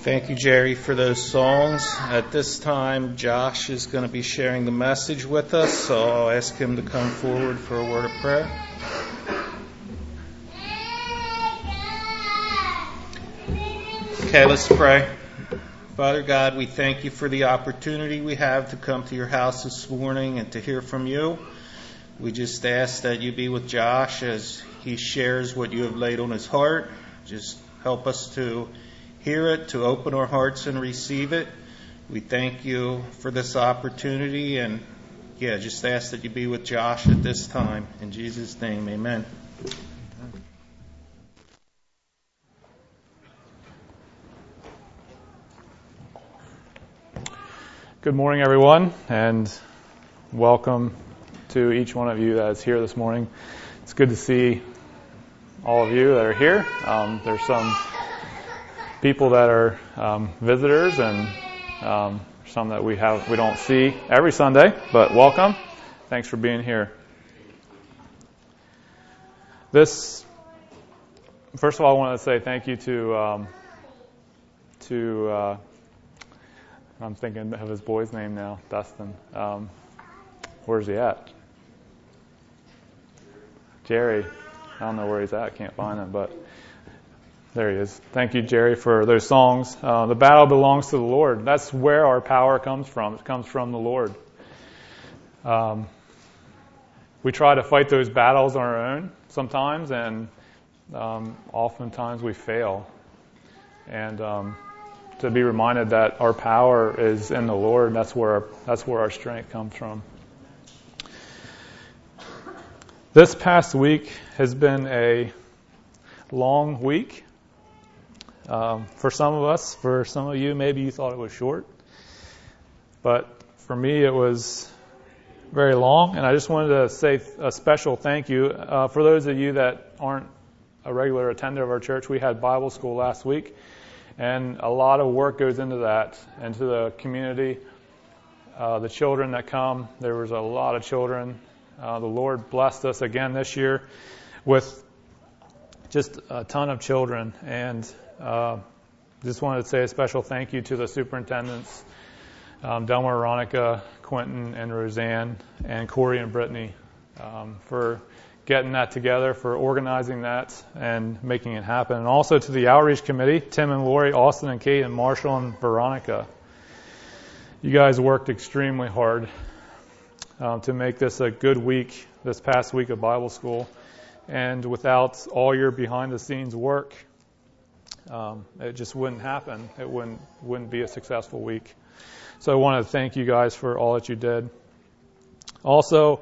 Thank you, Jerry, for those songs. At this time, Josh is going to be sharing the message with us, so I'll ask him to come forward for a word of prayer. Okay, let's pray. Father God, we thank you for the opportunity we have to come to your house this morning and to hear from you. We just ask that you be with Josh as he shares what you have laid on his heart. Just help us to hear it, to open our hearts and receive it. We thank you for this opportunity, and just ask that you be with Josh at this time. In Jesus' name, amen. Good morning, everyone, and welcome to each one of you that is here this morning. It's good to see all of you that are here. There's some people that are visitors, and some that we don't see every Sunday, but welcome. Thanks for being here. First of all, I want to say thank you to I'm thinking of his boy's name now, Dustin. Where's he at? Jerry. I don't know where he's at. Can't find him, but there he is. Thank you, Jerry, for those songs. The battle belongs to the Lord. That's where our power comes from. It comes from the Lord. We try to fight those battles on our own sometimes, and oftentimes we fail. And to be reminded that our power is in the Lord, that's where our strength comes from. This past week has been a long week. For some of us, for some of you, maybe you thought it was short. But for me, it was very long. And I just wanted to say a special thank you. For those of you that aren't a regular attender of our church, we had Bible school last week. And a lot of work goes into that, into the community. The children that come, there was a lot of children. The Lord blessed us again this year with just a ton of children. And just wanted to say a special thank you to the superintendents, Delmar, Veronica, Quentin, and Roseanne, and Corey and Brittany, for getting that together, for organizing that and making it happen. And also to the outreach committee, Tim and Lori, Austin and Kate, and Marshall and Veronica. You guys worked extremely hard to make this a good week, this past week of Bible school. And without all your behind-the-scenes work, it just wouldn't happen. It wouldn't be a successful week. So I want to thank you guys for all that you did. Also,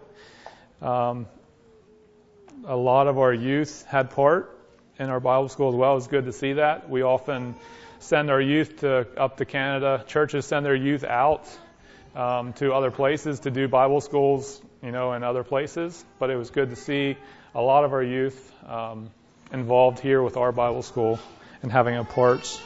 a lot of our youth had part in our Bible school as well. It's good to see that. We often send our youth up to Canada. Churches send their youth out to other places to do Bible schools, in other places. But it was good to see a lot of our youth involved here with our Bible school and having a part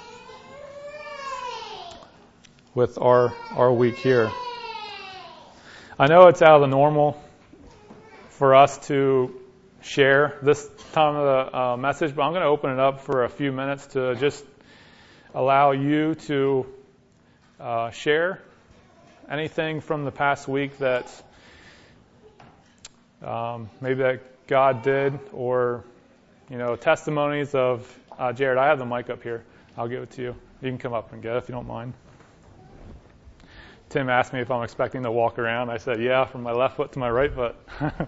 with our week here. I know it's out of the normal for us to share this time of the message, but I'm going to open it up for a few minutes to just allow you to share anything from the past week that maybe that God did, or testimonies of Jared. I have the mic up here. I'll give it to you. You can come up and get it if you don't mind. Tim asked me if I'm expecting to walk around. I said, yeah, from my left foot to my right foot.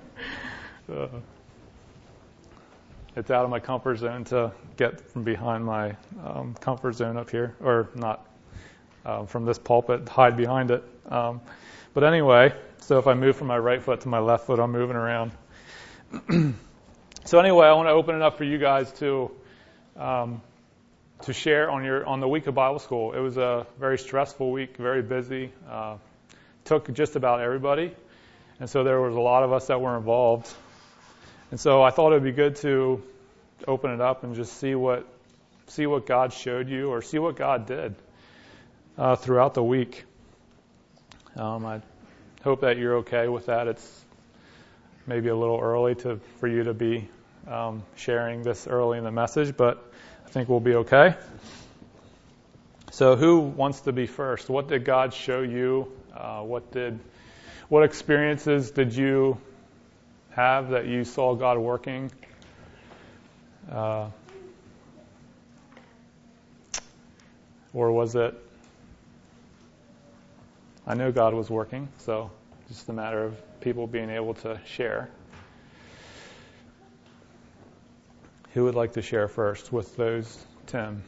It's out of my comfort zone to get from behind my comfort zone up here, or not from this pulpit, hide behind it. But anyway, so if I move from my right foot to my left foot, I'm moving around. So anyway, I want to open it up for you guys to share on the week of Bible school. It was a very stressful week, very busy. Took just about everybody, and so there was a lot of us that were involved. And so I thought it would be good to open it up and just see what God showed you, or see what God did throughout the week. I hope that you're okay with that. It's maybe a little early for you to be sharing this early in the message, but I think we'll be okay. So who wants to be first? What did God show you? What experiences did you have that you saw God working? Or was it, I know God was working, so just a matter of people being able to share. Who would like to share first with those? Tim.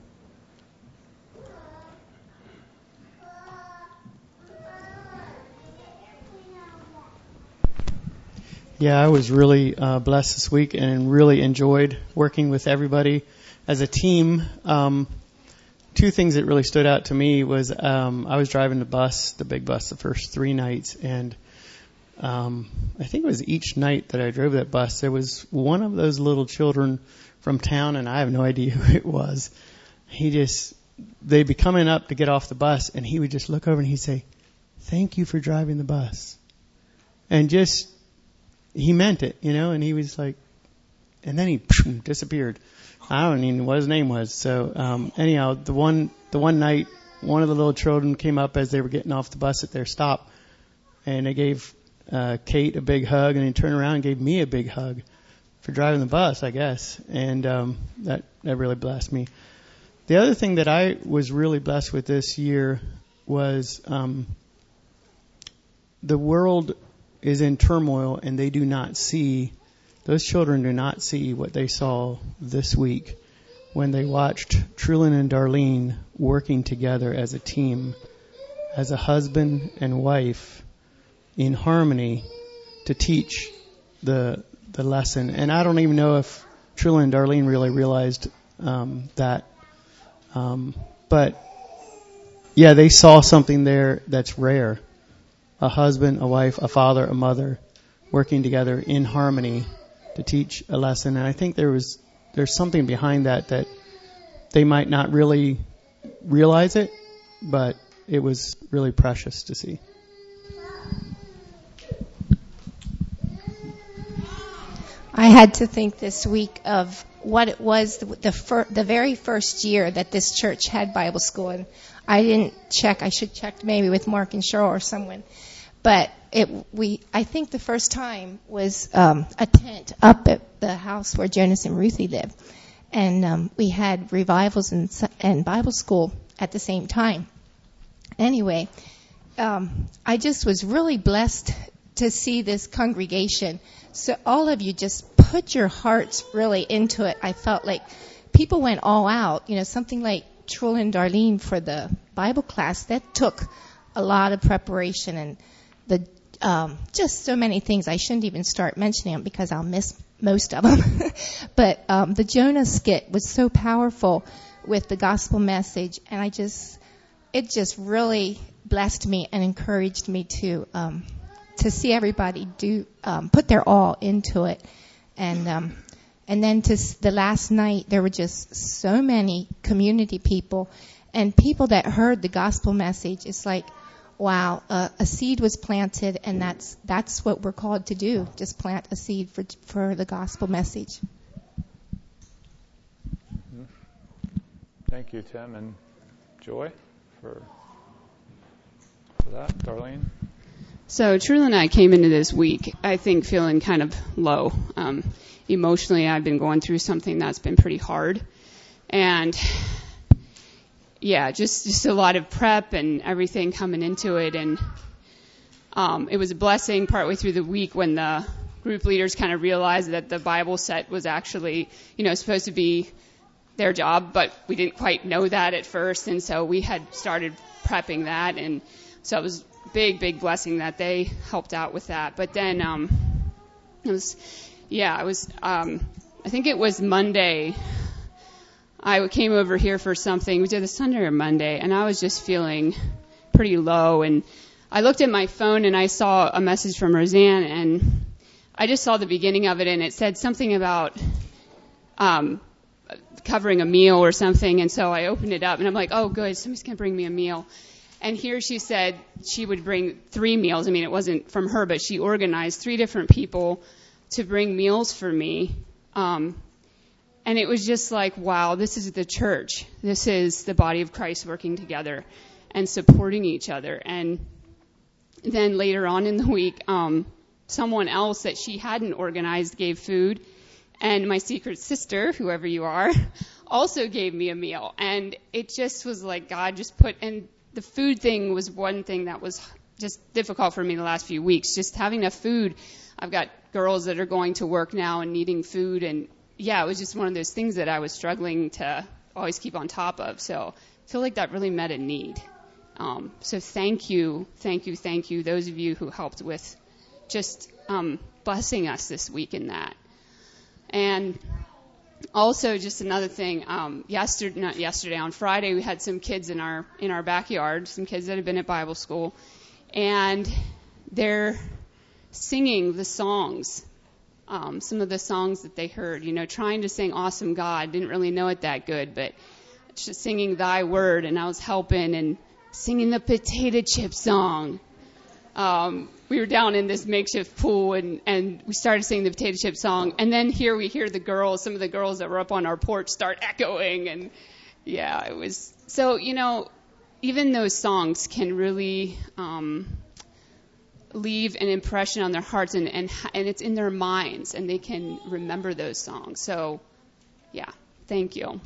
Yeah, I was really blessed this week and really enjoyed working with everybody as a team. Two things that really stood out to me was I was driving the big bus, the first 3 nights, and I think it was each night that I drove that bus, there was one of those little children from town, and I have no idea who it was. They'd be coming up to get off the bus, and he would just look over and he'd say, "Thank you for driving the bus." And he meant it, and he was like, and then he disappeared. I don't even know what his name was. So anyhow, the one night, one of the little children came up as they were getting off the bus at their stop, and they gave Kate a big hug, and he turned around and gave me a big hug for driving the bus, I guess. And that really blessed me. The other thing that I was really blessed with this year was the world is in turmoil, and those children do not see what they saw this week when they watched Trulin and Darlene working together as a team, as a husband and wife in harmony to teach the lesson. And I don't even know if Trulin and Darlene really realized that. But yeah, they saw something there that's rare. A husband, a wife, a father, a mother working together in harmony to teach a lesson. And I think there's something behind that they might not really realize it, but it was really precious to see. I had to think this week of what it was the very first year that this church had Bible school. And I didn't check. I should check maybe with Mark and Cheryl or someone. But I think the first time was a tent up at the house where Jonas and Ruthie lived. And we had revivals and Bible school at the same time. Anyway, I just was really blessed to see this congregation. So all of you just put your hearts really into it. I felt like people went all out. Something like Trulin and Darlene for the Bible class, that took a lot of preparation and just so many things. I shouldn't even start mentioning them because I'll miss most of them. But the Jonah skit was so powerful with the gospel message, and it just really blessed me and encouraged me to see everybody put their all into it. And then the last night, there were just so many community people and people that heard the gospel message. It's like, wow, a seed was planted, and that's what we're called to do, just plant a seed for the gospel message. Thank you, Tim and Joy, for that. Darlene? So Trulin and I came into this week, I think, feeling kind of low. Emotionally, I've been going through something that's been pretty hard. And yeah, just a lot of prep and everything coming into it. And it was a blessing partway through the week when the group leaders kind of realized that the Bible set was actually, supposed to be their job, but we didn't quite know that at first. And so we had started prepping that. And so it was a big blessing that they helped out with that. But then I think it was Monday. I came over here for something. It was either Sunday or Monday, and I was just feeling pretty low. And I looked at my phone, and I saw a message from Roseanne, and I just saw the beginning of it, and it said something about covering a meal or something. And so I opened it up, and I'm like, oh, good, somebody's going to bring me a meal. And here she said she would bring 3 meals. I mean, it wasn't from her, but she organized 3 different people to bring meals for me. And it was just like, wow, this is the church. This is the body of Christ working together and supporting each other. And then later on in the week, someone else that she hadn't organized gave food. And my secret sister, whoever you are, also gave me a meal. And it just was like God just put, and the food thing was one thing that was just difficult for me the last few weeks. Just having enough food. I've got girls that are going to work now and needing food. And yeah, it was just one of those things that I was struggling to always keep on top of. So I feel like that really met a need. So thank you, those of you who helped with just blessing us this week in that. And also just another thing, on Friday we had some kids in our backyard, some kids that had been at Bible school, and they're singing the songs, some of the songs that they heard, trying to sing Awesome God. Didn't really know it that good, but just singing Thy Word, and I was helping and singing the potato chip song. We were down in this makeshift pool, and we started singing the potato chip song. And then here we hear some of the girls that were up on our porch start echoing. And yeah, it was so, even those songs can really leave an impression on their hearts, and it's in their minds, and they can remember those songs. So yeah, thank you.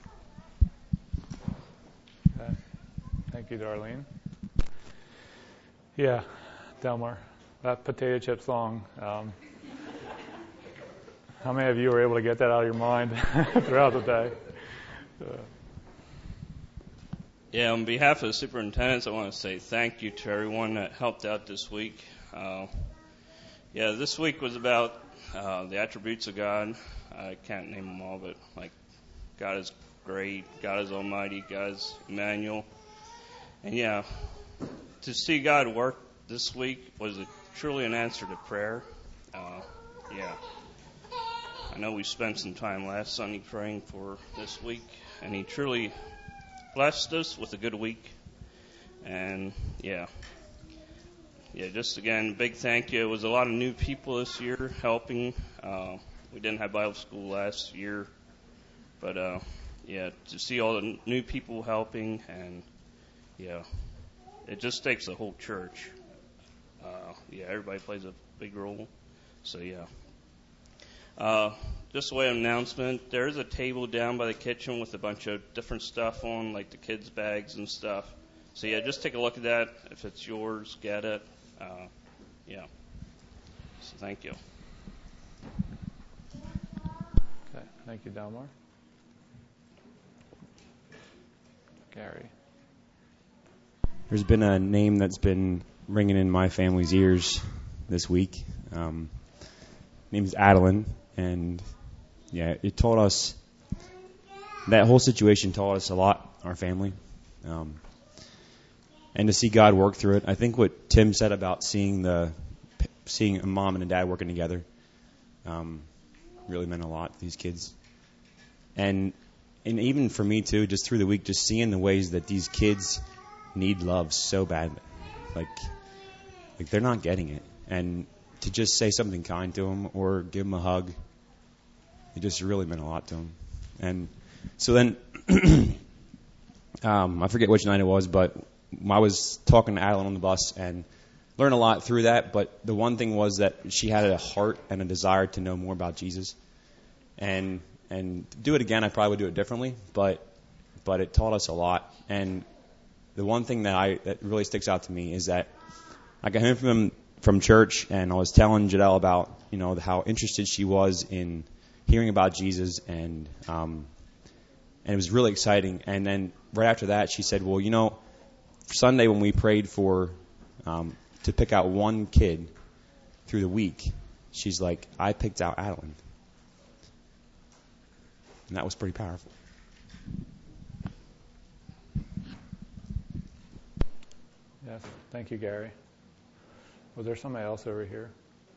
Thank you, Darlene. Yeah, Delmar, that potato chip song, how many of you were able to get that out of your mind throughout the day? Yeah, on behalf of the superintendents, I want to say thank you to everyone that helped out this week. This week was about the attributes of God. I can't name them all, but like God is great, God is almighty, God is Emmanuel. And yeah, to see God work this week was truly an answer to prayer. I know we spent some time last Sunday praying for this week, and He truly blessed us with a good week. And just again, big thank you. It was a lot of new people this year helping. We didn't have Bible school last year, but to see all the new people helping, and it just takes the whole church. Everybody plays a big role. So just a way of announcement, there is a table down by the kitchen with a bunch of different stuff on, like the kids' bags and stuff. So just take a look at that. If it's yours, get it. So thank you. Okay, thank you, Delmar. Gary. There's been a name that's been ringing in my family's ears this week. Name's Adeline, and it taught us, that whole situation taught us a lot, our family, and to see God work through it. I think what Tim said about seeing a mom and a dad working together really meant a lot to these kids, and even for me too, just through the week, just seeing the ways that these kids need love so badly, like they're not getting it, and to just say something kind to them or give them a hug, it just really meant a lot to them. And so then, I forget which night it was, but I was talking to Adeline on the bus and learned a lot through that. But the one thing was that she had a heart and a desire to know more about Jesus. And to do it again, I probably would do it differently, but it taught us a lot. And the one thing that really sticks out to me is that I got home from church, and I was telling Jadelle about how interested she was in hearing about Jesus, and it was really exciting. And then right after that, she said, "Well, Sunday when we prayed for to pick out one kid through the week, she's like, I picked out Adeline," and that was pretty powerful. Yes, thank you, Gary. Was there somebody else over here?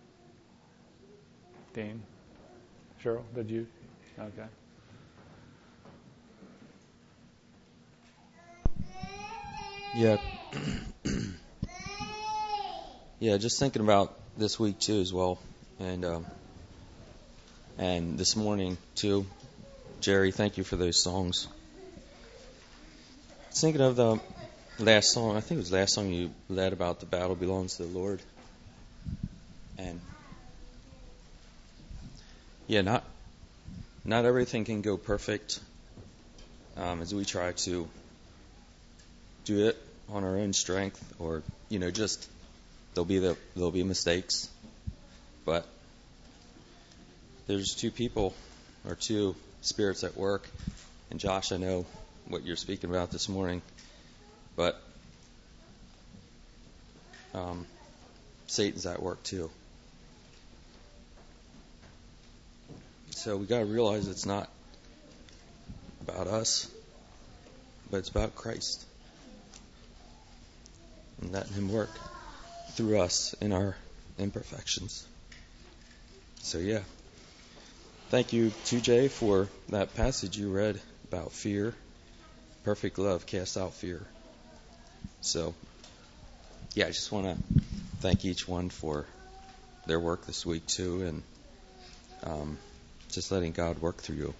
Dean? Cheryl, did you? Okay. Yeah, just thinking about this week too as well, and this morning too. Jerry, thank you for those songs. I was thinking of the last song. I think it was the last song you led about the battle belongs to the Lord. And yeah, not everything can go perfect as we try to do it on our own strength, or just there'll be mistakes. But there's two people or two spirits at work, and Josh, I know what you're speaking about this morning, but Satan's at work too. So we got to realize it's not about us, but it's about Christ and letting Him work through us in our imperfections. So yeah, thank you, 2J, for that passage you read about fear. Perfect love casts out fear. So yeah, I just want to thank each one for their work this week too, and just letting God work through you.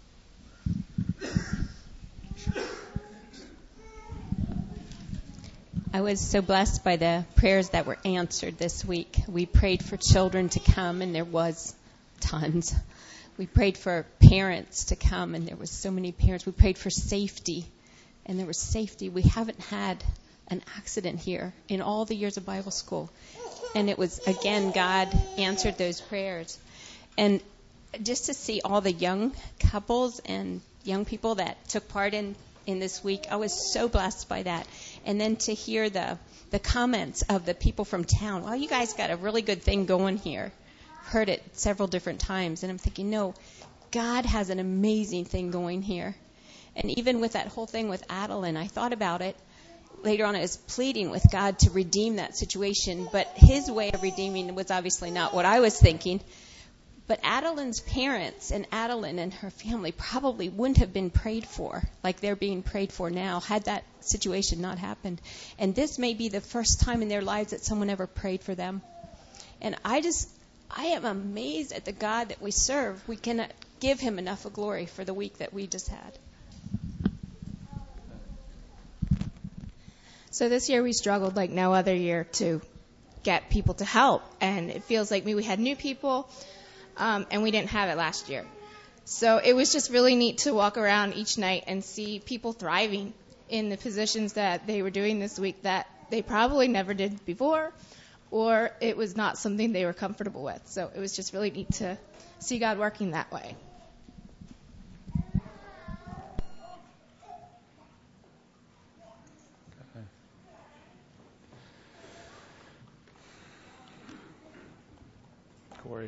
I was so blessed by the prayers that were answered this week. We prayed for children to come, and there was tons. We prayed for parents to come, and there was so many parents. We prayed for safety, and there was safety. We haven't had an accident here in all the years of Bible school. And it was, again, God answered those prayers. And just to see all the young couples and young people that took part in this week, I was so blessed by that. And then to hear the comments of the people from town. Well, you guys got a really good thing going here. I've heard it several different times. And I'm thinking, no, God has an amazing thing going here. And even with that whole thing with Adeline, I thought about it. Later on, I was pleading with God to redeem that situation. But His way of redeeming was obviously not what I was thinking. But Adeline's parents and Adeline and her family probably wouldn't have been prayed for like they're being prayed for now had that situation not happened. And this may be the first time in their lives that someone ever prayed for them. And I am amazed at the God that we serve. We cannot give Him enough of glory for the week that we just had. So this year we struggled like no other year to get people to help. And it feels like we had new people. And we didn't have it last year. So it was just really neat to walk around each night and see people thriving in the positions that they were doing this week that they probably never did before, or it was not something they were comfortable with. So it was just really neat to see God working that way. Corey.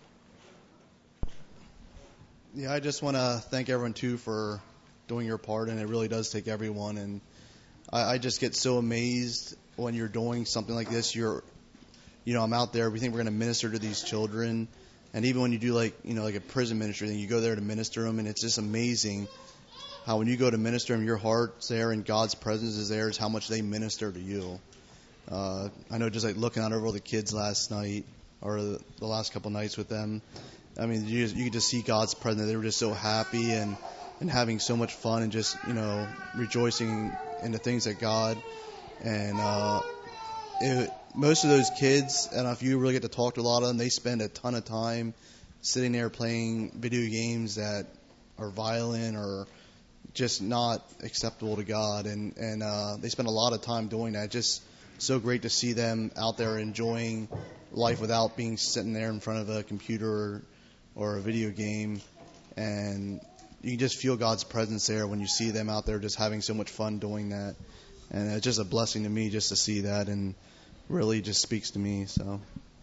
Yeah, I just want to thank everyone, too, for doing your part, and it really does take everyone. And I just get so amazed when you're doing something like this. I'm out there. We think we're going to minister to these children. And even when you do, like a prison ministry thing, you go there to minister them, and it's just amazing how when you go to minister them, your heart's there and God's presence is there, is how much they minister to you. I know just like looking out over the kids last night or the last couple nights with them, I mean, you could just see God's presence. They were just so happy and having so much fun and just, rejoicing in the things that God. And most of those kids, and if you really get to talk to a lot of them, they spend a ton of time sitting there playing video games that are violent or just not acceptable to God. And they spend a lot of time doing that. Just so great to see them out there enjoying life without being sitting there in front of a computer or a video game, and you can just feel God's presence there when you see them out there just having so much fun doing that. And it's just a blessing to me just to see that, and really just speaks to me. So,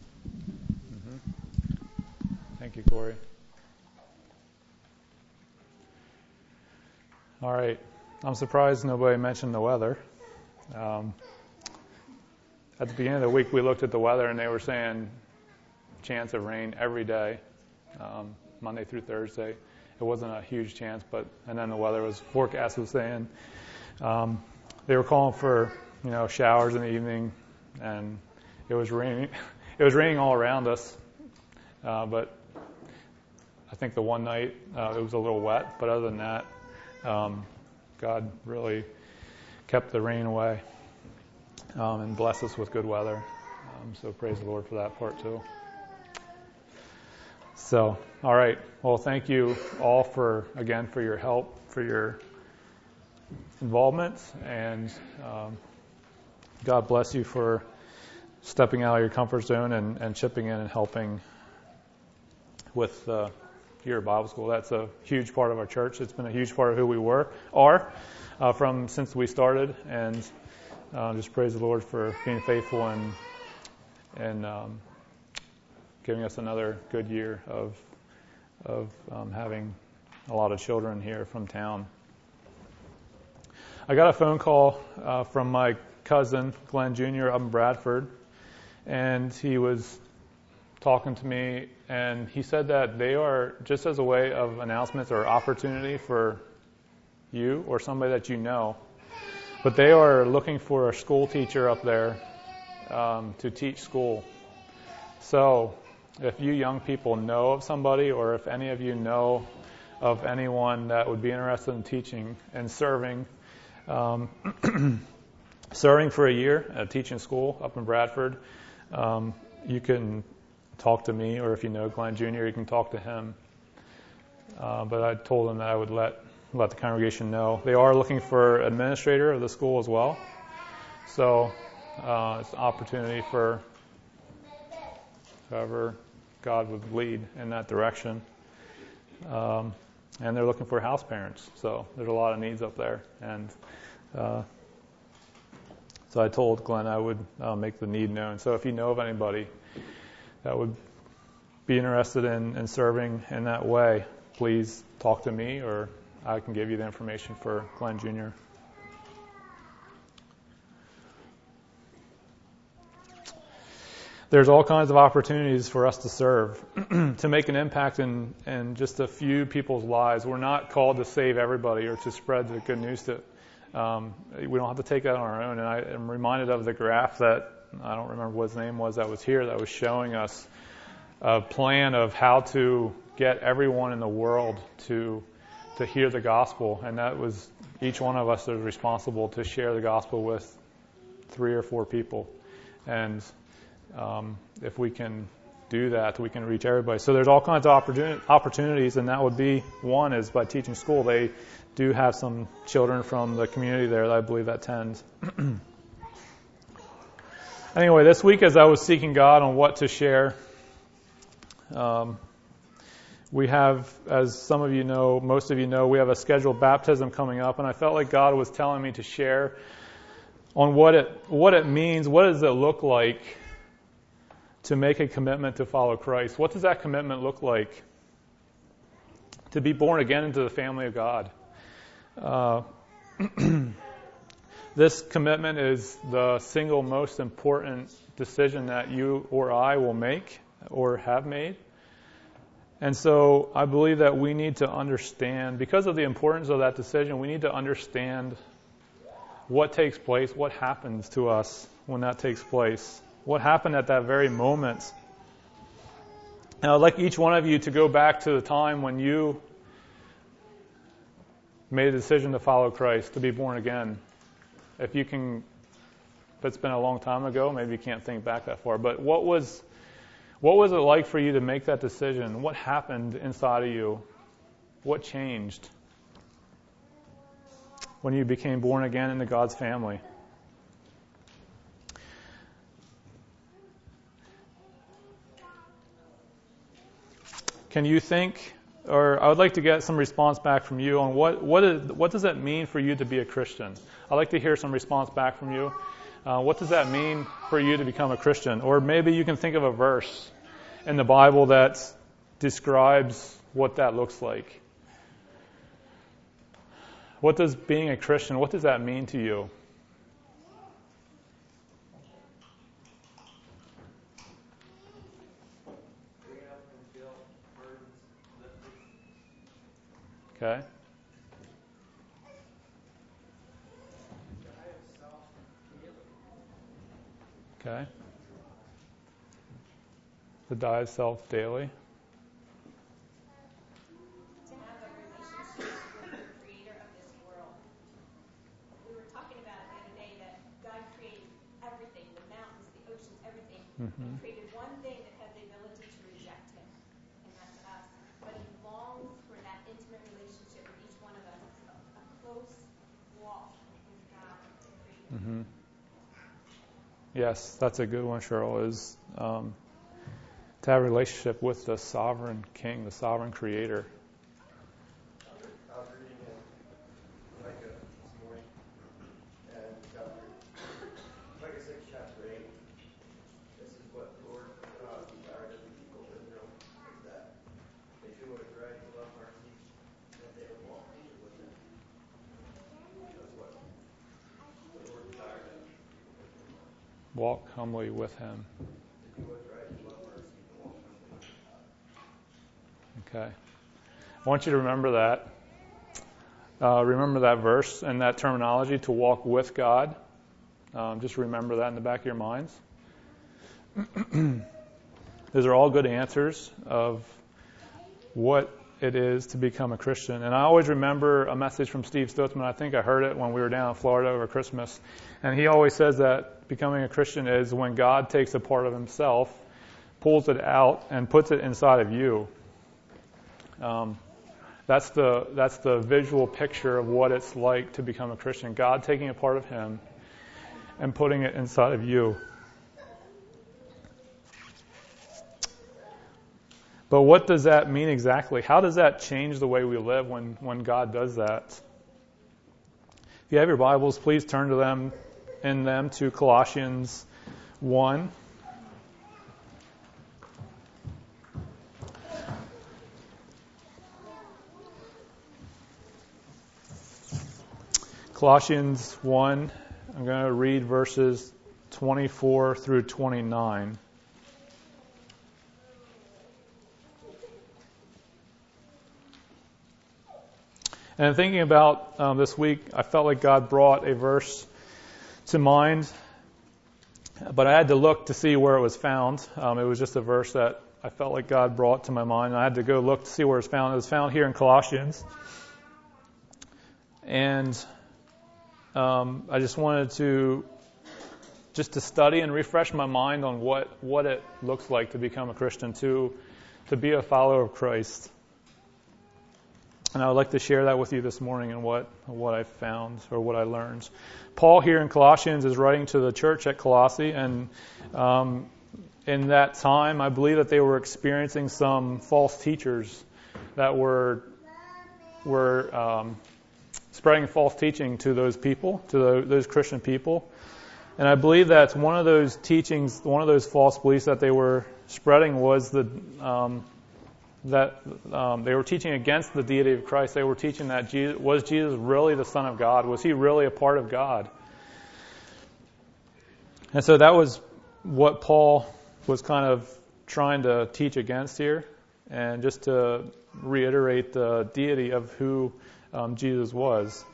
Thank you, Corey. All right, I'm surprised nobody mentioned the weather. At the beginning of the week, we looked at the weather, and they were saying chance of rain every day. Monday through Thursday. It wasn't a huge chance, and then the weather forecast was saying they were calling for showers in the evening, and it was raining. It was raining all around us, but I think the one night it was a little wet, but other than that, God really kept the rain away and blessed us with good weather. So praise the Lord for that part too. So, all right. Well, thank you all for your help, for your involvement, and God bless you for stepping out of your comfort zone and chipping in and helping with your Bible school. That's a huge part of our church. It's been a huge part of who we are from since we started, and just praise the Lord for being faithful and giving us another good year of having a lot of children here from town. I got a phone call from my cousin, Glenn Jr., up in Bradford, and he was talking to me, and he said that they are, just as a way of announcements or opportunity for you or somebody that you know, but they are looking for a school teacher up there to teach school. So if you young people know of somebody, or if any of you know of anyone that would be interested in teaching and serving for a year at a teaching school up in Bradford, you can talk to me, or if you know Glenn Jr., you can talk to him. But I told him that I would let the congregation know. They are looking for administrator of the school as well. So it's an opportunity for whoever God would lead in that direction. And they're looking for house parents. So there's a lot of needs up there. And so I told Glenn I would make the need known. So if you know of anybody that would be interested in serving in that way, please talk to me, or I can give you the information for Glenn Jr. There's all kinds of opportunities for us to serve, to make an impact in just a few people's lives. We're not called to save everybody or to spread the good news to. We don't have to take that on our own. And I am reminded of the graph that, I don't remember what his name was, that was here, that was showing us a plan of how to get everyone in the world to hear the gospel. And that was, each one of us is responsible to share the gospel with 3 or 4 people. And if we can do that, we can reach everybody. So there's all kinds of opportunities, and that would be one, is by teaching school. They do have some children from the community there that I believe attend. Anyway, this week as I was seeking God on what to share, we have, as some of you know, most of you know, we have a scheduled baptism coming up, and I felt like God was telling me to share on what it means, what does it look like to make a commitment to follow Christ. What does that commitment look like? To be born again into the family of God. This commitment is the single most important decision that you or I will make or have made. And so I believe that we need to understand, because of the importance of that decision, we need to understand what takes place, what happens to us when that takes place, what happened at that very moment. Now, I'd like each one of you to go back to the time when you made a decision to follow Christ, to be born again. If you can, if it's been a long time ago, maybe you can't think back that far, but what was it like for you to make that decision? What happened inside of you? What changed when you became born again into God's family? Can you think, or I would like to get some response back from you on what does it mean for you to be a Christian? I'd like to hear some response back from you. What does that mean for you to become a Christian? Or maybe you can think of a verse in the Bible that describes what that looks like. What does being a Christian, what does that mean to you? Okay. Okay. To die of self daily. He created one thing that has the ability to reject him, and that's us. But he longs for that intimate relationship with each one of us, a close walk with God. Mm-hmm. Yes, that's a good one, Cheryl, is to have a relationship with the sovereign King, the sovereign Creator. I was reading in Micah this morning, and Micah 6, chapter 8. This is what the Lord desired of the people of Israel, is that they do what is right and love mercy, and that they would walk humbly with Him. That's what the Lord desired of the people of Israel. Walk humbly with Him. To do what is right and love mercy, and walk humbly with God. Okay. I want you to remember that. Remember that verse and that terminology, to walk with God. Just remember that in the back of your minds. Those are all good answers of what it is to become a Christian. And I always remember a message from Steve Stotzman. I think I heard it when we were down in Florida over Christmas. And he always says that becoming a Christian is when God takes a part of himself, pulls it out, and puts it inside of you. That's the visual picture of what it's like to become a Christian. God taking a part of him and putting it inside of you. But what does that mean exactly? How does that change the way we live when God does that? If you have your Bibles, please turn to them to Colossians 1. Colossians 1, I'm going to read verses 24 through 29. And thinking about this week, I felt like God brought a verse to mind, but I had to look to see where it was found. It was just a verse that I felt like God brought to my mind, and I had to go look to see where it's found. It was found here in Colossians. And I just wanted to study and refresh my mind on what it looks like to become a Christian, to be a follower of Christ. And I would like to share that with you this morning and what I found or what I learned. Paul here in Colossians is writing to the church at Colossae, and in that time, I believe that they were experiencing some false teachers that were spreading false teaching to those people, to those Christian people. And I believe that one of those teachings, one of those false beliefs that they were spreading was that they were teaching against the deity of Christ. They were teaching that was Jesus really the Son of God? Was he really a part of God? And so that was what Paul was kind of trying to teach against here, and just to reiterate the deity of who Jesus was.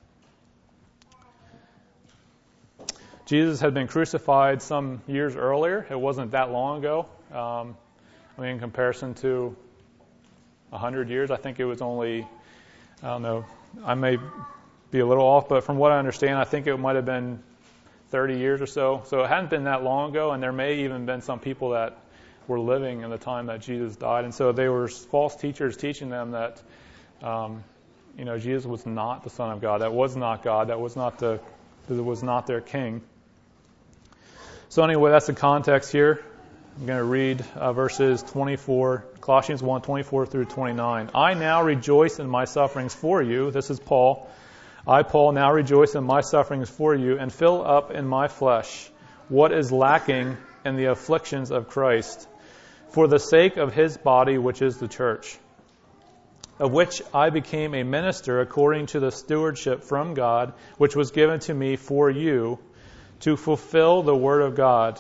Jesus had been crucified some years earlier. It wasn't that long ago. In comparison to 100 years, I think it was only, I don't know, I may be a little off, but from what I understand, I think it might have been 30 years or so. So it hadn't been that long ago, and there may even been some people that were living in the time that Jesus died. And so they were false teachers teaching them that, Jesus was not the Son of God. That was not God. That was not their King. So anyway, that's the context here. I'm going to read verses 24, Colossians 1, 24 through 29. I now rejoice in my sufferings for you. This is Paul. I, Paul, now rejoice in my sufferings for you and fill up in my flesh what is lacking in the afflictions of Christ, for the sake of his body, which is the church, of which I became a minister according to the stewardship from God, which was given to me for you, to fulfill the word of God.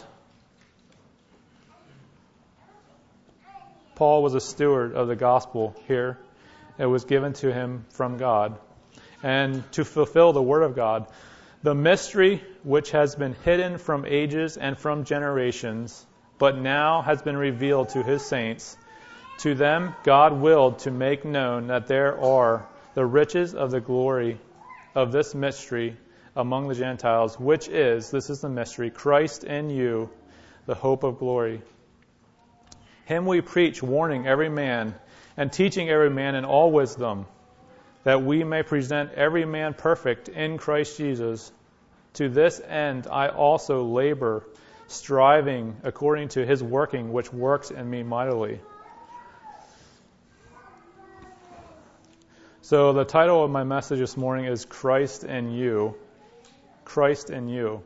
Paul was a steward of the gospel here. It was given to him from God. And to fulfill the word of God, the mystery which has been hidden from ages and from generations, but now has been revealed to his saints. To them God willed to make known that there are the riches of the glory of this mystery among the Gentiles, which is, this is the mystery, Christ in you, the hope of glory. Him we preach, warning every man and teaching every man in all wisdom, that we may present every man perfect in Christ Jesus. To this end I also labor, striving according to his working, which works in me mightily. So the title of my message this morning is Christ in You. Christ in You.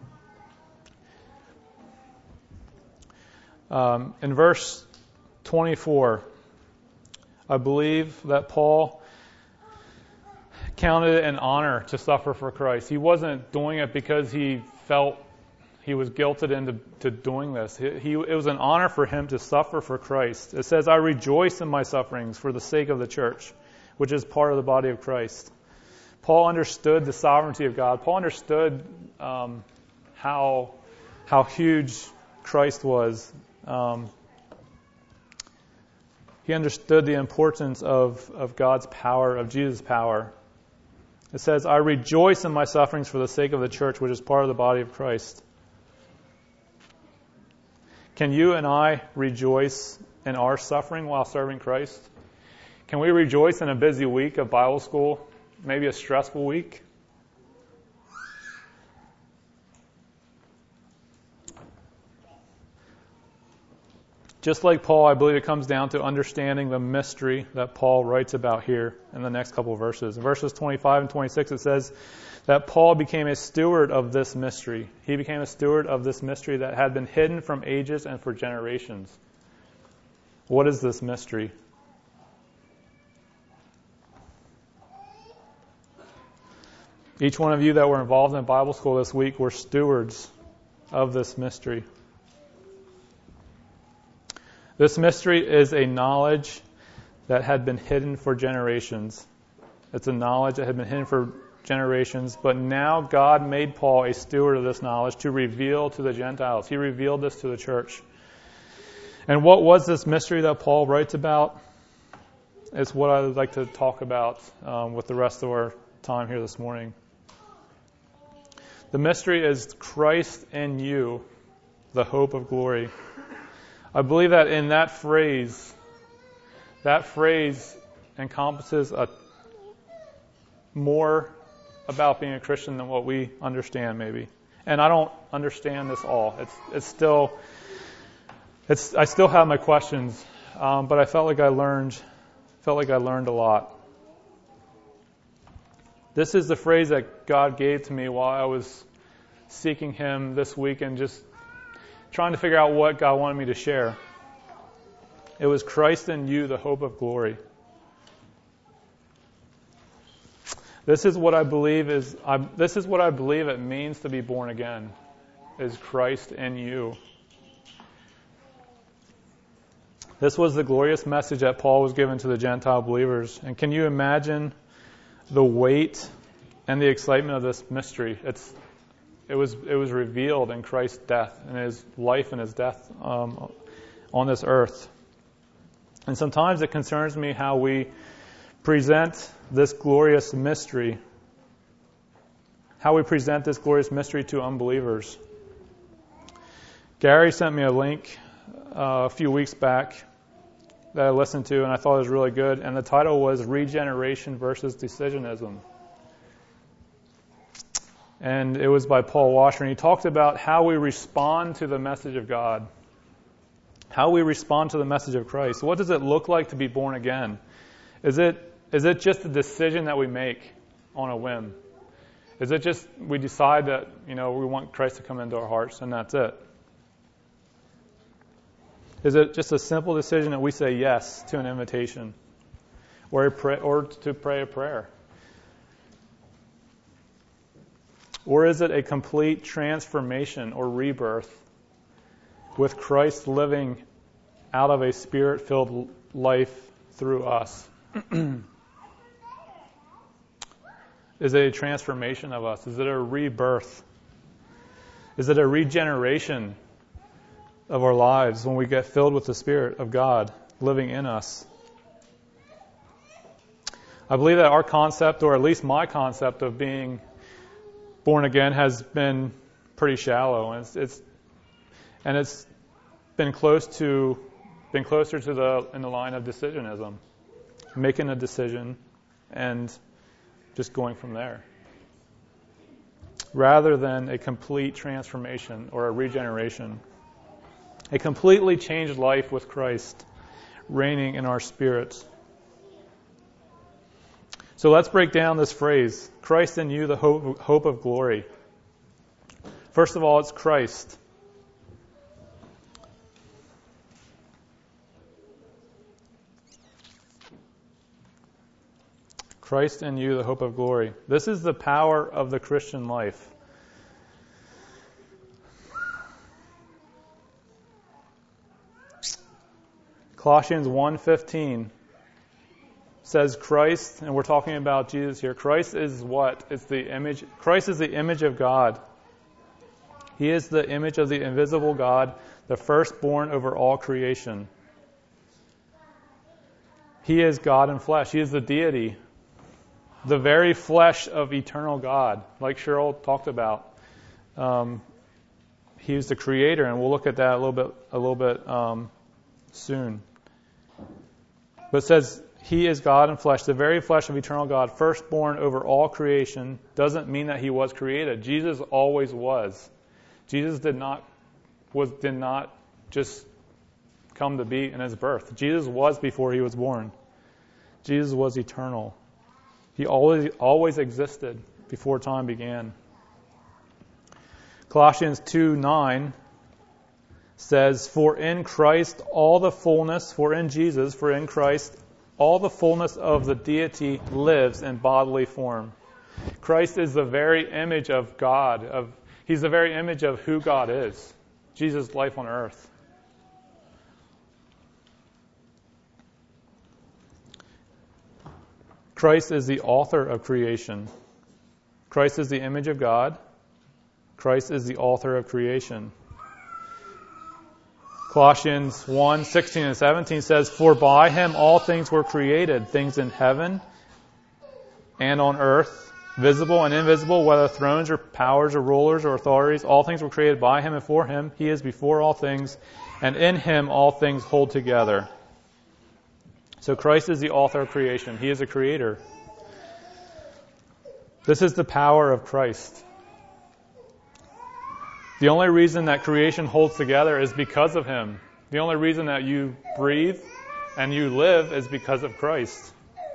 In verse 24, I believe that Paul counted it an honor to suffer for Christ. He wasn't doing it because he felt he was guilted into doing this. It was an honor for him to suffer for Christ. It says, I rejoice in my sufferings for the sake of the church, which is part of the body of Christ. Paul understood the sovereignty of God. Paul understood how huge Christ was. He understood the importance of God's power, of Jesus' power. It says, I rejoice in my sufferings for the sake of the church, which is part of the body of Christ. Can you and I rejoice in our suffering while serving Christ? Can we rejoice in a busy week of Bible school, maybe a stressful week? Just like Paul, I believe it comes down to understanding the mystery that Paul writes about here in the next couple of verses. In verses 25 and 26, it says that Paul became a steward of this mystery. He became a steward of this mystery that had been hidden from ages and for generations. What is this mystery? Each one of you that were involved in Bible school this week were stewards of this mystery. This mystery is a knowledge that had been hidden for generations. It's a knowledge that had been hidden for generations, but now God made Paul a steward of this knowledge to reveal to the Gentiles. He revealed this to the church. And what was this mystery that Paul writes about? It's what I would like to talk about with the rest of our time here this morning. The mystery is Christ in you, the hope of glory. I believe that in that phrase encompasses more about being a Christian than what we understand, maybe. And I don't understand this all. I still have my questions, but I felt like I learned a lot. This is the phrase that God gave to me while I was seeking Him this week and just trying to figure out what God wanted me to share. It was Christ in you, the hope of glory. This is what I believe it means to be born again, is Christ in you. This was the glorious message that Paul was given to the Gentile believers. And can you imagine the weight and the excitement of this mystery? It was revealed in Christ's death, in His life and His death on this earth. And sometimes it concerns me how we present this glorious mystery. How we present this glorious mystery to unbelievers. Gary sent me a link a few weeks back that I listened to, and I thought it was really good. And the title was Regeneration versus Decisionism. And it was by Paul Washer. And he talked about how we respond to the message of God. How we respond to the message of Christ. What does it look like to be born again? Is it just a decision that we make on a whim? Is it just we decide that, we want Christ to come into our hearts and that's it? Is it just a simple decision that we say yes to an invitation or to pray a prayer? Or is it a complete transformation or rebirth with Christ living out of a Spirit-filled life through us? Is it a transformation of us? Is it a rebirth? Is it a regeneration of our lives when we get filled with the Spirit of God living in us? I believe that our concept, or at least my concept of being born again, has been pretty shallow. And And it's been closer to in the line of decisionism, making a decision and just going from there, rather than a complete transformation or a regeneration, a completely changed life with Christ reigning in our spirits. So let's break down this phrase, Christ in you, the hope of glory. First of all, it's Christ. Christ in you, the hope of glory. This is the power of the Christian life. Colossians 1:15 says Christ, and we're talking about Jesus here. Christ is what? It's the image. Christ is the image of God. He is the image of the invisible God, the firstborn over all creation. He is God in flesh. He is the deity, the very flesh of eternal God, like Cheryl talked about. He is the creator, and we'll look at that a little bit soon. But it says he is God in flesh, the very flesh of eternal God, firstborn over all creation. Doesn't mean that he was created. Jesus always was. Jesus did not just come to be in his birth. Jesus was before he was born. Jesus was eternal. He always existed before time began. Colossians 2:9 says, for in Christ all the fullness, for in Christ all the fullness of the deity lives in bodily form. Christ is the very image of God. He's the very image of who God is. Jesus' life on earth. Christ is the author of creation. Christ is the image of God. Christ is the author of creation. Colossians 1:16 and 17 says, for by him all things were created, things in heaven and on earth, visible and invisible, whether thrones or powers or rulers or authorities, all things were created by him and for him. He is before all things, and in him all things hold together. So Christ is the author of creation. He is a creator. This is the power of Christ. The only reason that creation holds together is because of him. The only reason that you breathe and you live is because of Christ.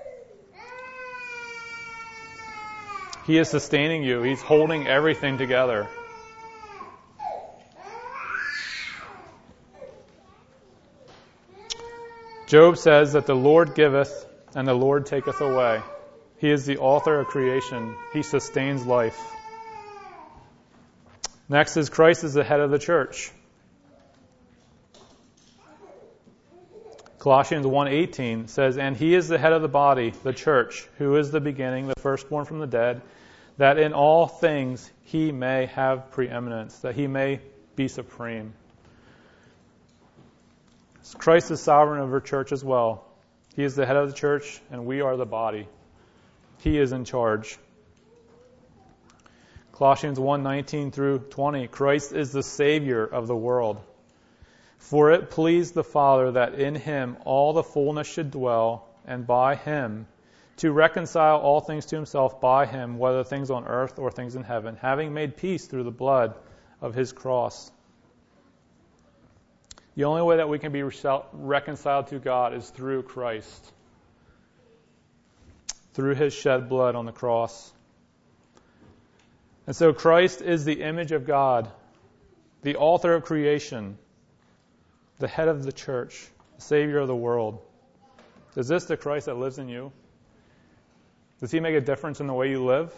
He is sustaining you. He's holding everything together. Job says that the Lord giveth and the Lord taketh away. He is the author of creation. He sustains life. Next is Christ is the head of the church. Colossians 1:18 says, and he is the head of the body, the church, who is the beginning, the firstborn from the dead, that in all things he may have preeminence, that he may be supreme. Christ is sovereign over church as well. He is the head of the church, and we are the body. He is in charge. Colossians 1:19 through 20, Christ is the Savior of the world. For it pleased the Father that in him all the fullness should dwell, and by him to reconcile all things to himself by him, whether things on earth or things in heaven, having made peace through the blood of his cross. The only way that we can be reconciled to God is through Christ, through his shed blood on the cross. And so Christ is the image of God, the author of creation, the head of the church, the Savior of the world. Is this the Christ that lives in you? Does he make a difference in the way you live?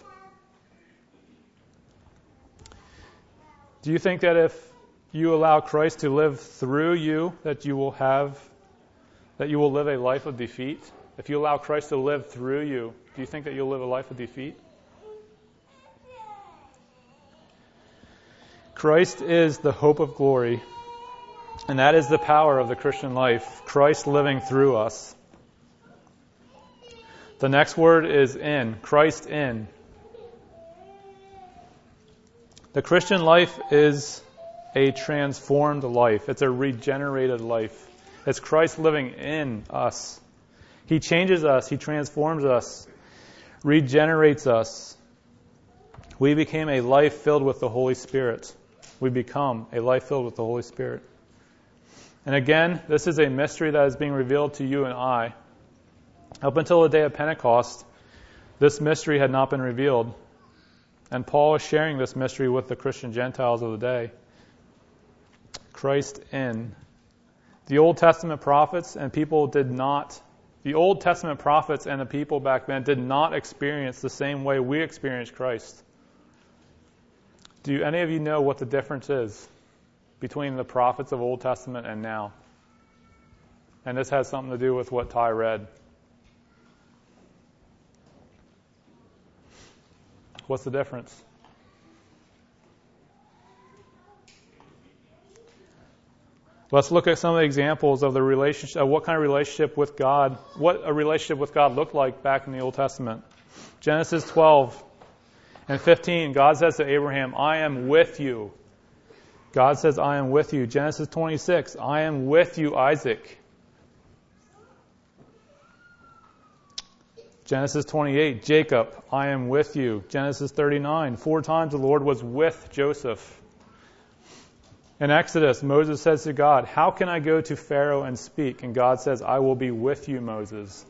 Do you think that if you allow Christ to live through you, that you will live a life of defeat? If you allow Christ to live through you, do you think that you'll live a life of defeat? Christ is the hope of glory, and that is the power of the Christian life, Christ living through us. The next word is in, Christ in. The Christian life is a transformed life. It's a regenerated life. It's Christ living in us. He changes us. He transforms us, regenerates us. We became a life filled with the Holy Spirit. We become a life filled with the Holy Spirit. And again, this is a mystery that is being revealed to you and I. Up until the day of Pentecost, this mystery had not been revealed. And Paul is sharing this mystery with the Christian Gentiles of the day. Christ in. The Old Testament prophets and people the Old Testament prophets and the people back then did not experience the same way we experience Christ. Do any of you know what the difference is between the prophets of Old Testament and now? And this has something to do with what Ty read. What's the difference? Let's look at some of the examples of the relationship, of what kind of relationship with God, what a relationship with God looked like back in the Old Testament. Genesis 12 and 15, God says to Abraham, I am with you. God says, I am with you. Genesis 26, I am with you, Isaac. Genesis 28, Jacob, I am with you. Genesis 39, 4 times the Lord was with Joseph. In Exodus, Moses says to God, how can I go to Pharaoh and speak? And God says, I will be with you, Moses.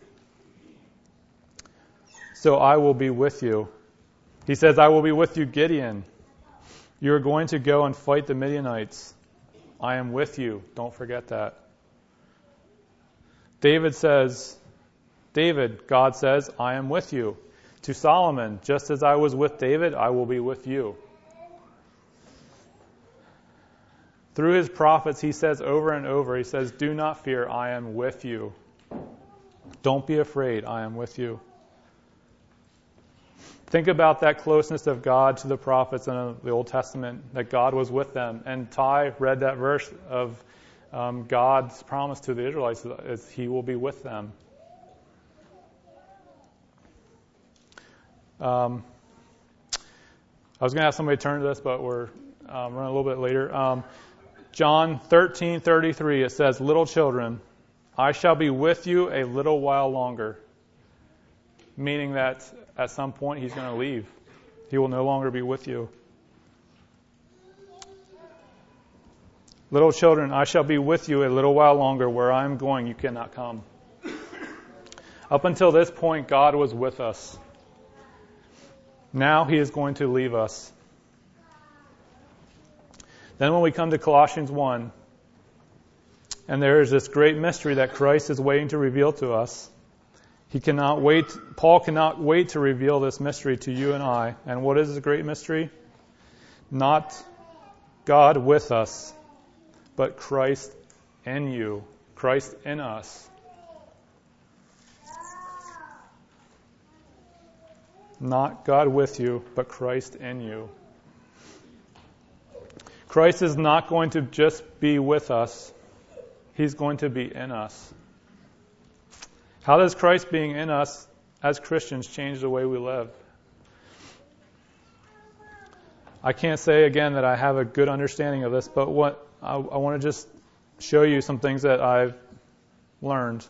So I will be with you. He says, I will be with you, Gideon. You are going to go and fight the Midianites. I am with you. Don't forget that. God says, I am with you. To Solomon, just as I was with David, I will be with you. Through his prophets, he says over and over, he says, do not fear, I am with you. Don't be afraid, I am with you. Think about that closeness of God to the prophets in the Old Testament, that God was with them. And Ty read that verse of God's promise to the Israelites, is he will be with them. I was going to ask somebody to turn to this, but we're running a little bit later. John 13:33, it says, little children, I shall be with you a little while longer. Meaning that at some point he's going to leave. He will no longer be with you. Little children, I shall be with you a little while longer. Where I am going, you cannot come. Up until this point, God was with us. Now he is going to leave us. Then when we come to Colossians 1, and there is this great mystery that Christ is waiting to reveal to us. Paul cannot wait to reveal this mystery to you and I. And what is the great mystery? Not God with us, but Christ in you, Christ in us. Not God with you, but Christ in you. Christ is not going to just be with us. He's going to be in us. How does Christ being in us as Christians change the way we live? I can't say again that I have a good understanding of this, but what I want to just show you some things that I've learned.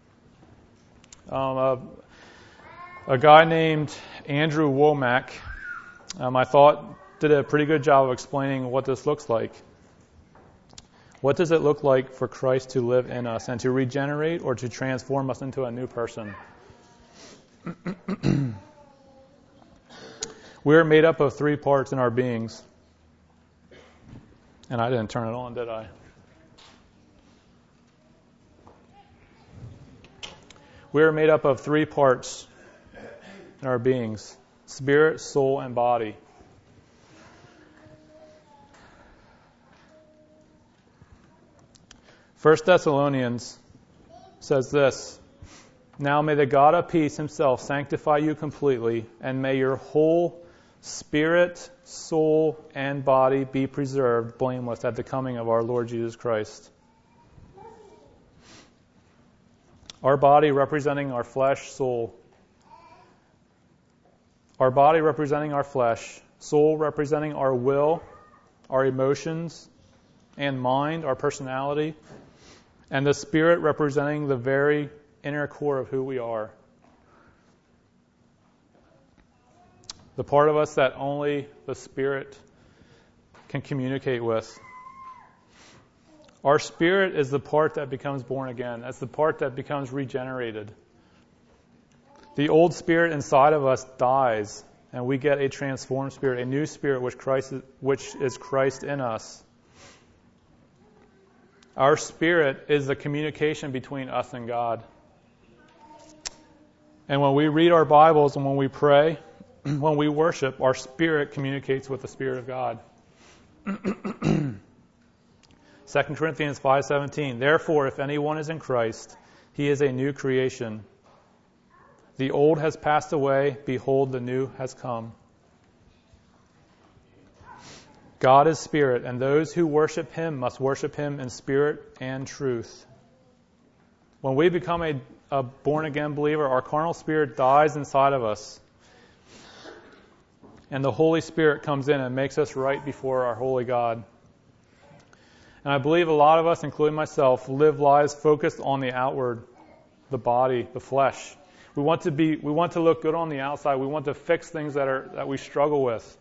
A guy named Andrew Womack, I thought, did a pretty good job of explaining what this looks like. What does it look like for Christ to live in us and to regenerate or to transform us into a new person? We are made up of 3 parts in our beings. And I didn't turn it on, did I? We are made up of 3 parts in our beings: spirit, soul, and body. First Thessalonians says this, now may the God of peace himself sanctify you completely, and may your whole spirit, soul, and body be preserved blameless at the coming of our Lord Jesus Christ. Our body representing our flesh, soul. Our body representing our flesh, soul representing our will, our emotions, and mind, our personality, and the Spirit representing the very inner core of who we are. The part of us that only the Spirit can communicate with. Our spirit is the part that becomes born again. That's the part that becomes regenerated. The old spirit inside of us dies, and we get a transformed spirit, a new spirit which is Christ in us. Our spirit is the communication between us and God. And when we read our Bibles and when we pray, when we worship, our spirit communicates with the Spirit of God. 2 Corinthians 5:17. Therefore, if anyone is in Christ, he is a new creation. The old has passed away, behold, the new has come. God is spirit, and those who worship him must worship him in spirit and truth. When we become a born-again believer, our carnal spirit dies inside of us. And the Holy Spirit comes in and makes us right before our holy God. And I believe a lot of us, including myself, live lives focused on the outward, the body, the flesh. We want to look good on the outside. We want to fix things that we struggle with.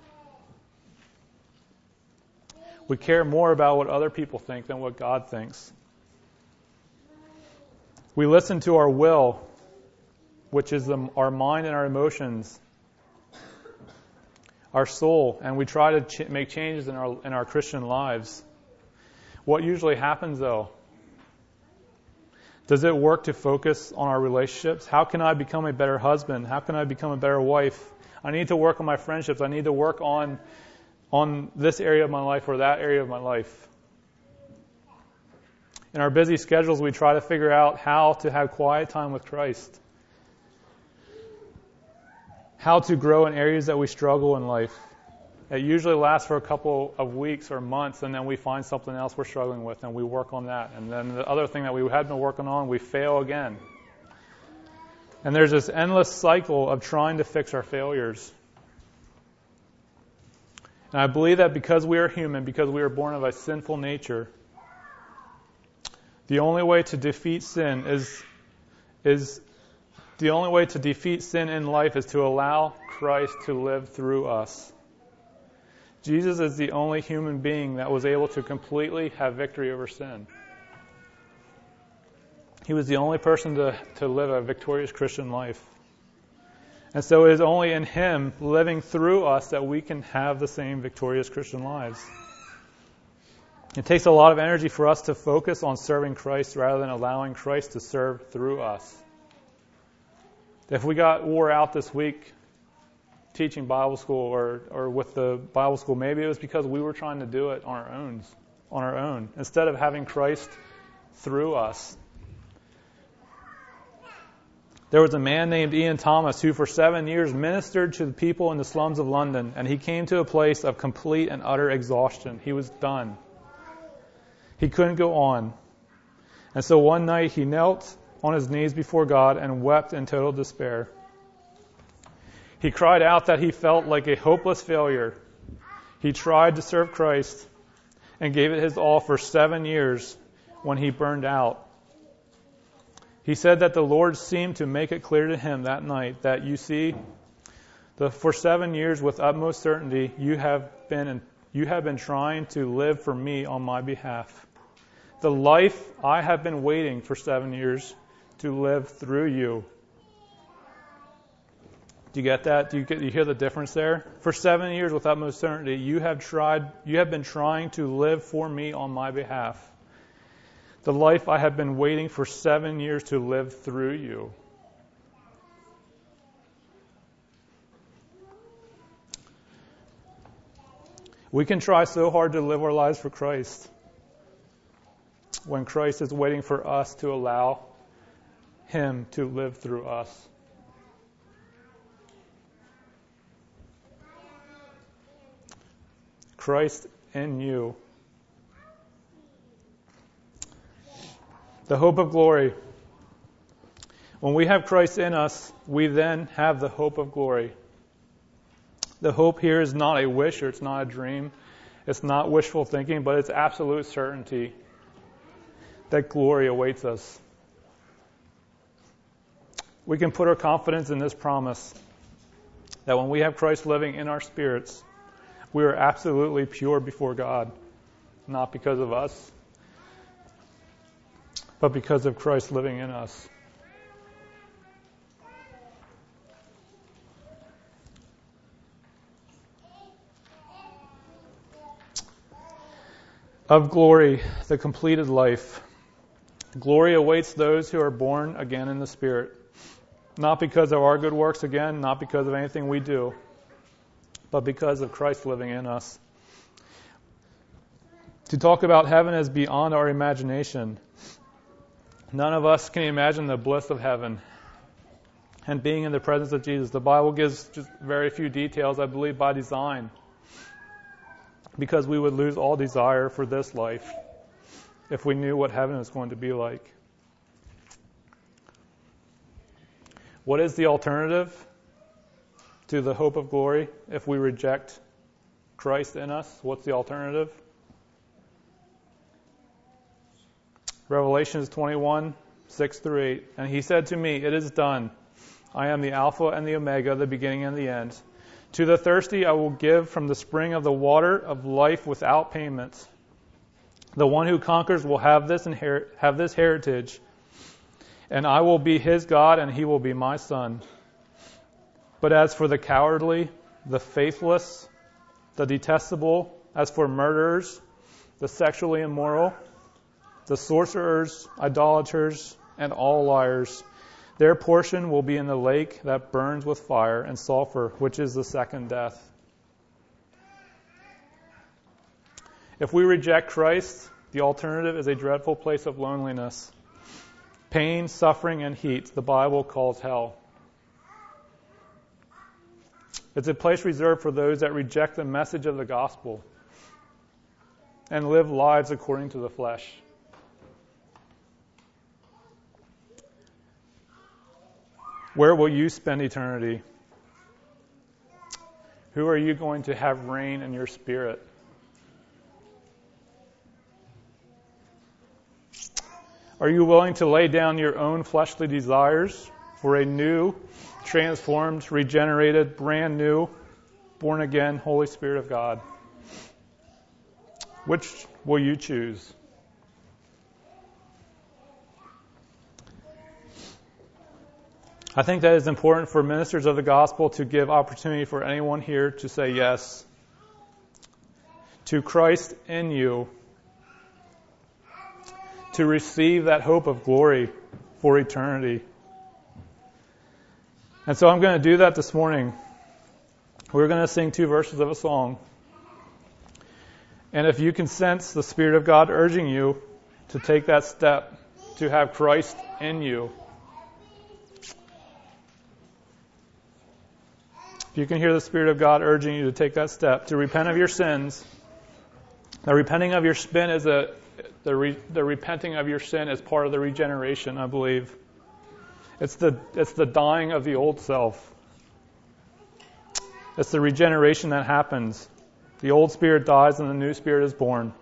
We care more about what other people think than what God thinks. We listen to our will, which is our mind and our emotions, our soul, and we try to make changes in our Christian lives. What usually happens, though? Does it work to focus on our relationships? How can I become a better husband? How can I become a better wife? I need to work on my friendships. I need to work on this area of my life or that area of my life. In our busy schedules, we try to figure out how to have quiet time with Christ. How to grow in areas that we struggle in life. It usually lasts for a couple of weeks or months, and then we find something else we're struggling with, and we work on that. And then the other thing that we had been working on, we fail again. And there's this endless cycle of trying to fix our failures. And I believe that because we are human, because we are born of a sinful nature, the only way to defeat sin the only way to defeat sin in life is to allow Christ to live through us. Jesus is the only human being that was able to completely have victory over sin. He was the only person to live a victorious Christian life. And so it is only in him living through us that we can have the same victorious Christian lives. It takes a lot of energy for us to focus on serving Christ rather than allowing Christ to serve through us. If we got wore out this week teaching Bible school or with the Bible school, maybe it was because we were trying to do it on our own, instead of having Christ through us. There was a man named Ian Thomas who for 7 years ministered to the people in the slums of London, and he came to a place of complete and utter exhaustion. He was done. He couldn't go on. And so one night he knelt on his knees before God and wept in total despair. He cried out that he felt like a hopeless failure. He tried to serve Christ and gave it his all for 7 years when he burned out. He said that the Lord seemed to make it clear to him that night that, you see, for 7 years with utmost certainty you have been trying to live for me on my behalf. The life I have been waiting for 7 years to live through you. Do you get that? Do you hear the difference there? For 7 years with utmost certainty, you have been trying to live for me on my behalf. The life I have been waiting for 7 years to live through you. We can try so hard to live our lives for Christ when Christ is waiting for us to allow him to live through us. Christ in you. The hope of glory. When we have Christ in us, we then have the hope of glory. The hope here is not a wish or it's not a dream. It's not wishful thinking, but it's absolute certainty that glory awaits us. We can put our confidence in this promise that when we have Christ living in our spirits, we are absolutely pure before God, not because of us, but because of Christ living in us. Of glory, the completed life. Glory awaits those who are born again in the Spirit. Not because of our good works, again, not because of anything we do, but because of Christ living in us. To talk about heaven is beyond our imagination. None of us can imagine the bliss of heaven and being in the presence of Jesus. The Bible gives just very few details, I believe, by design, because we would lose all desire for this life if we knew what heaven is going to be like. What is the alternative to the hope of glory if we reject Christ in us? What's the alternative? Revelation 21, 6-8. And he said to me, "It is done. I am the Alpha and the Omega, the beginning and the end. To the thirsty I will give from the spring of the water of life without payment. The one who conquers will have this heritage, and I will be his God, and he will be my son. But as for the cowardly, the faithless, the detestable, as for murderers, the sexually immoral, the sorcerers, idolaters, and all liars, their portion will be in the lake that burns with fire and sulfur, which is the second death." If we reject Christ, the alternative is a dreadful place of loneliness. Pain, suffering, and heat, the Bible calls hell. It's a place reserved for those that reject the message of the gospel and live lives according to the flesh. Where will you spend eternity? Who are you going to have reign in your spirit? Are you willing to lay down your own fleshly desires for a new, transformed, regenerated, brand new, born again Holy Spirit of God? Which will you choose? I think that it's important for ministers of the gospel to give opportunity for anyone here to say yes to Christ in you, to receive that hope of glory for eternity. And so I'm going to do that this morning. We're going to sing 2 verses of a song. And if you can sense the Spirit of God urging you to take that step, to have Christ in you, if you can hear the Spirit of God urging you to take that step, to repent of your sins, the repenting of your sin is the repenting of your sin is part of the regeneration, I believe. It's the dying of the old self. It's the regeneration that happens. The old spirit dies and the new spirit is born.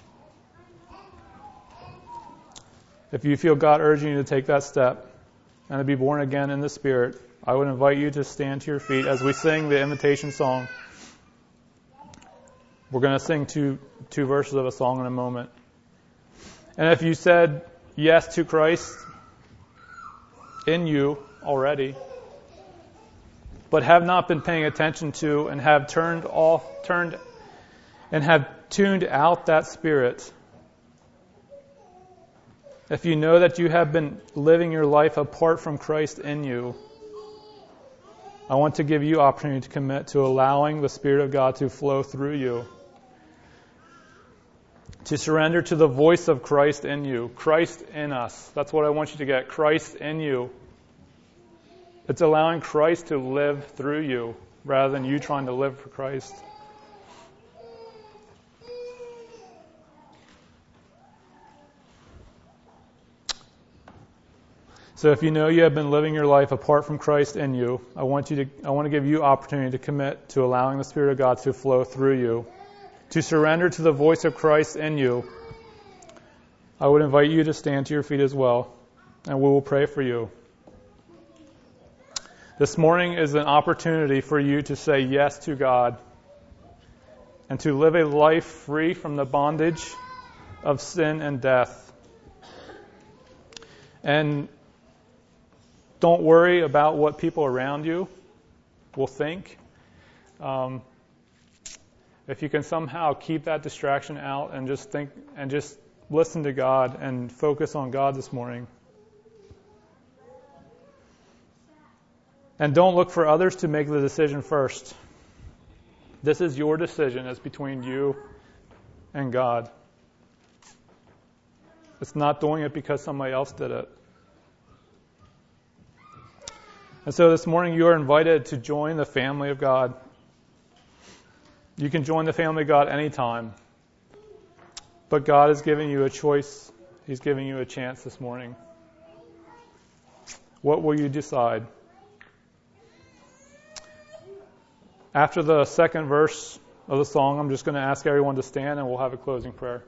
If you feel God urging you to take that step and to be born again in the Spirit, I would invite you to stand to your feet as we sing the invitation song. We're going to sing two verses of a song in a moment. And if you said yes to Christ in you already, but have not been paying attention to and have tuned out that spirit, if you know that you have been living your life apart from Christ in you, I want to give you opportunity to commit to allowing the Spirit of God to flow through you, to surrender to the voice of Christ in you, Christ in us. That's what I want you to get, Christ in you. It's allowing Christ to live through you rather than you trying to live for Christ. So if you know you have been living your life apart from Christ in you, I want to give you opportunity to commit to allowing the Spirit of God to flow through you to surrender to the voice of Christ in you, I would invite you to stand to your feet as well, and we will pray for you. This morning is an opportunity for you to say yes to God and to live a life free from the bondage of sin and death. And don't worry about what people around you will think. If you can somehow keep that distraction out and just think and just listen to God and focus on God this morning. And don't look for others to make the decision first. This is your decision. It's between you and God. It's not doing it because somebody else did it. And so this morning you are invited to join the family of God. You can join the family of God anytime. But God is giving you a choice. He's giving you a chance this morning. What will you decide? After the second verse of the song, I'm just going to ask everyone to stand and we'll have a closing prayer.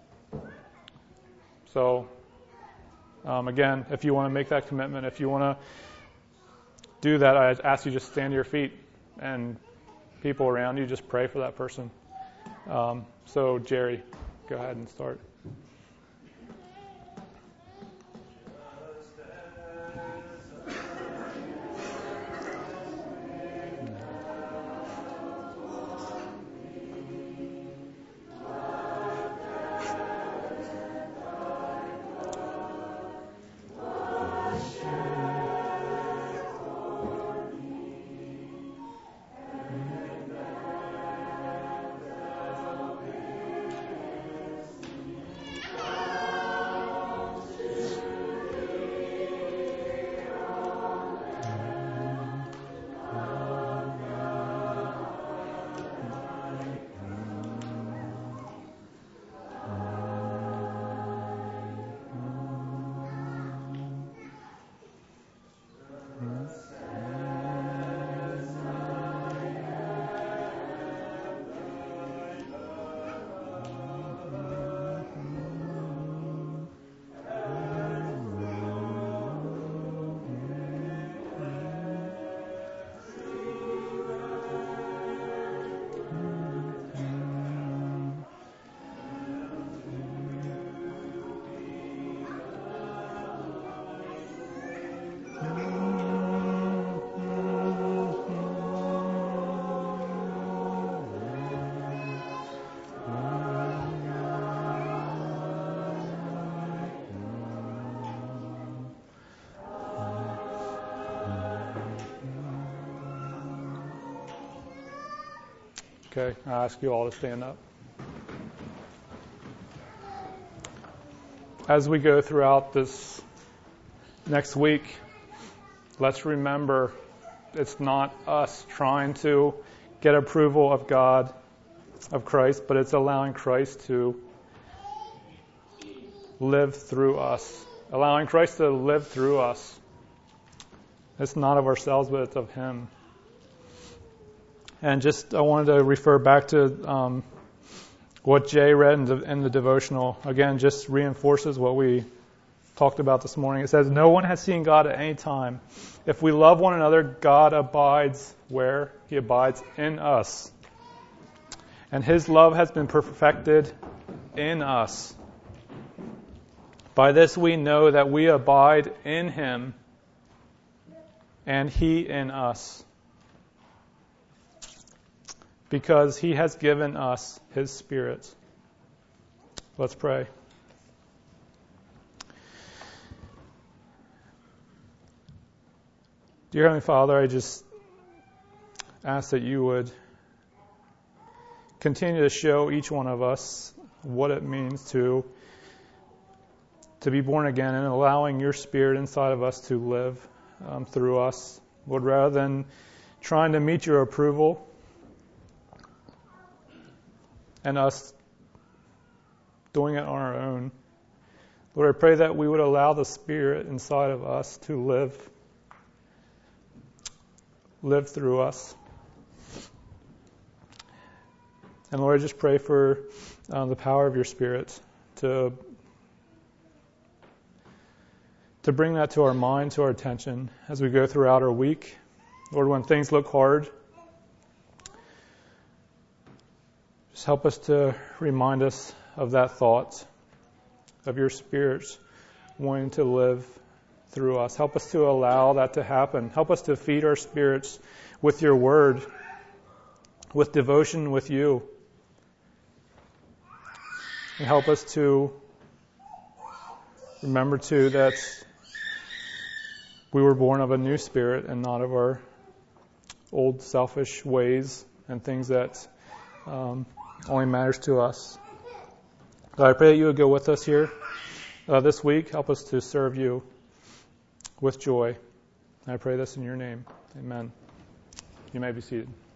So, again, if you want to make that commitment, if you want to do that, I ask you just stand to your feet and people around you, just pray for that person. So, Jerry, go ahead and start. Okay, I ask you all to stand up. As we go throughout this next week, let's remember it's not us trying to get approval of God, of Christ, but it's allowing Christ to live through us. Allowing Christ to live through us. It's not of ourselves, but it's of Him. And just, I wanted to refer back to what Jay read in the devotional. Again, just reinforces what we talked about this morning. It says, no one has seen God at any time. If we love one another, God abides where? He abides in us. And His love has been perfected in us. By this we know that we abide in Him and He in us, because He has given us His Spirit. Let's pray. Dear Heavenly Father, I just ask that You would continue to show each one of us what it means to be born again and allowing Your Spirit inside of us to live through us. Lord, rather than trying to meet Your approval and us doing it on our own, Lord, I pray that we would allow the Spirit inside of us to live through us. And Lord, I just pray for the power of your Spirit to bring that to our mind, to our attention as we go throughout our week. Lord, when things look hard, just help us to remind us of that thought, of your Spirit wanting to live through us. Help us to allow that to happen. Help us to feed our spirits with your word, with devotion with you. And help us to remember, too, that we were born of a new spirit and not of our old selfish ways and things that only matters to us. God, I pray that you would go with us here this week. Help us to serve you with joy. I pray this in your name. Amen. You may be seated.